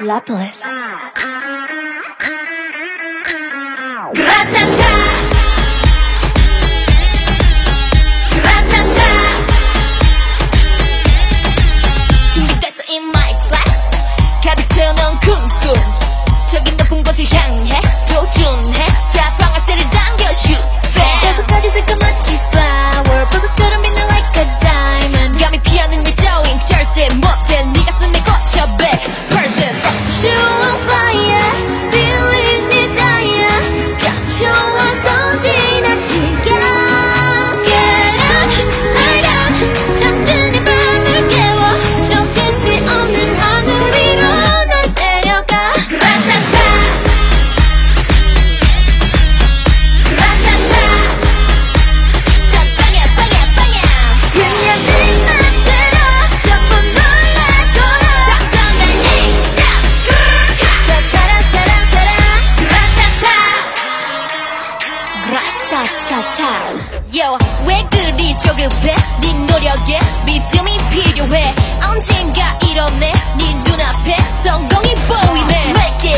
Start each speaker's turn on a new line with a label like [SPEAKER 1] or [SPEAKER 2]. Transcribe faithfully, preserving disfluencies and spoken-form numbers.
[SPEAKER 1] Lapilis.
[SPEAKER 2] Gratata, gratata. 준비됐어 in my black. 가득 채워놓은 쿵쿵. 저기 높은 곳을 향해 도준해. 자 방아쇠를 당겨 shoot back.
[SPEAKER 1] 여기까지 새까맣지 flower. 보석처럼 빛나 like a diamond.
[SPEAKER 2] 감히 피하는 일 따윈 절대 못해. 네 가슴에 꽂혀 back percent.
[SPEAKER 1] Show on fire, feeling desire. 감춰와 건지나 시간. Get up, light up. 잠든 이 밤을 깨워. 저 끝이 없는 하늘 위로 널 데려가.
[SPEAKER 2] Gratata, gratata. 자 빵야 빵야 빵야.
[SPEAKER 1] 그냥 네 맘대로 전부 놀라거라.
[SPEAKER 2] 작정한 A-shot.
[SPEAKER 1] 사랑사랑사랑
[SPEAKER 2] Gratata. Yo, 왜 그리 조급해? 네 노력에 믿음이 필요해. 언젠가 이뤄내 네 눈앞에 성공이 보이네. Make it